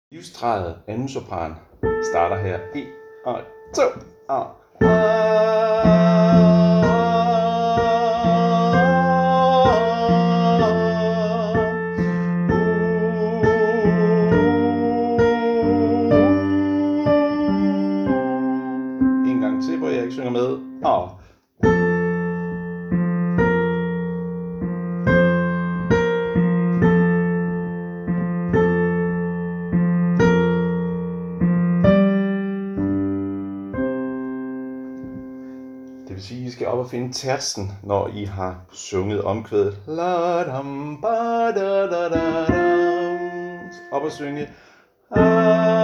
Livstræet anden sopran starter her. 1 og 2 og en gang til, hvor jeg ikke synger med. Og det vil sige, at I skal op og finde tertsen, når I har sunget omkvædet. La-dam, ba-da-da-da-dam. Op og synge.